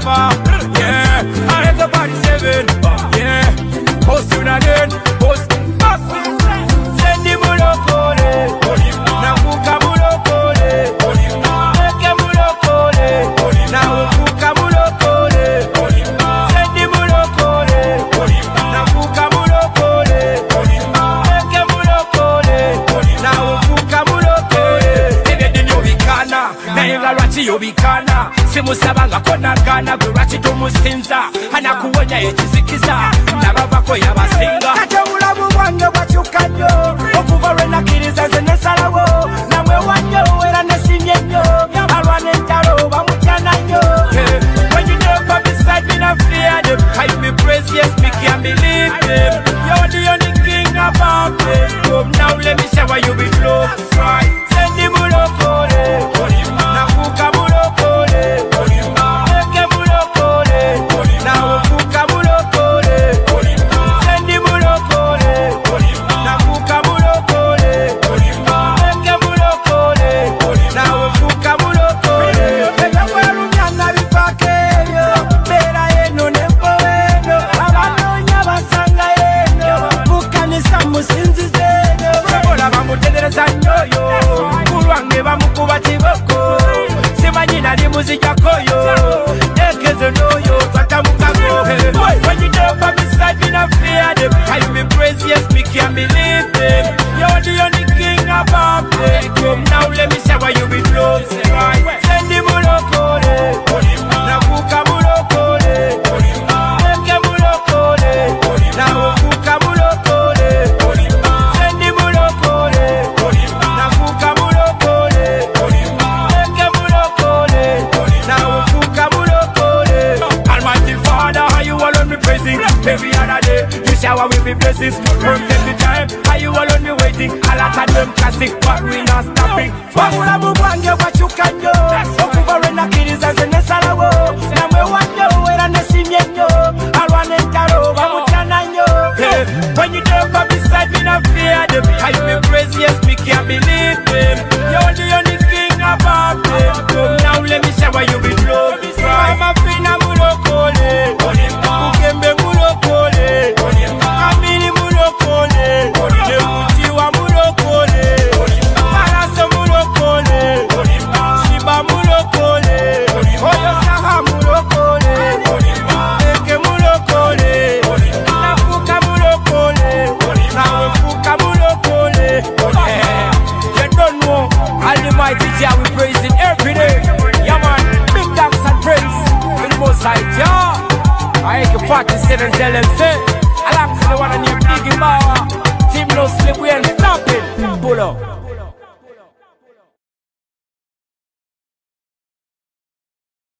far. Yeah, I hit the body 7. Yeah, post you not in, post us. Send the mulokole, nakuka mulokole, eke mulokole, nakuka mulokole. Send the mulokole, nakuka mulokole, eke mulokole, nakuka mulokole. Ebe yobikana, na inga lwachi yobikana. Simusabanga kona gana, gurachi tumusinza. Anakuwonya ekizikiza, nabavako yabasinga. Ulamu wange wachukanyo, okuva lwenakiriza nze nesalawo. Namwe wanyo era nesimye nnyo, alwana entalo bamutyana nnyo. When you never beside me, I fear them. I me praise, yes, me can't believe them. You're the only king above them. Now let me shower you with love. Send the mulokole, nakuka mulokole, eke mulokole, nakuka mulokole. Send the mulokole, nakuka mulokole, eke mulokole, nakuka mulokole. Ega warunyana bipakeyo, bera yeno nempo eno, abanonya basanga eno, bukanisa musinzizeno. Bola bamutendereza nyoyo, kulwange bamukuba kiboko, simanyi nali muzija koyo, nekezo noyo twatamukago. When you never beside me, I fear them. I me praise, yes, me can't believe them. You're the only king above them. Come now, let me shower you with love. Send the mulokole, nakuka mulokole, eke mulokole, nakuka mulokole. Send the mulokole, nakuka mulokole, eke mulokole, nakuka mulokole. Almighty Father, how you alone me praising? Every other day, you shower with me blessings. Perfect the time, how you alone me waiting? A lot of them classic, but we not stopping. Ulamu wange wachukanyo, okuva lwenakiriza nze nesalawo. Namwe wanyo era nesimye nnyo, alwana entalo bamutyana nnyo. When you never beside me, I fear them. I me praise, yes, me can't believe them. You're the only king above them. Now let me shower you with love. Mama fina mulokole, ukembe mulokole, kamini mulokole, nemutiwa mulokole, paraso mulokole, shiba mulokole, oyo saha mulokole, eke mulokole, nafuka mulokole, nawe fuka mulokole. You don't know, Almighty Jah we praising every day. Yeah man, big thanks and praise for the Most High Jah. I can 47 tell them say, alongside the one on your big power, Team No Sleep we ain't stopping. Pull up.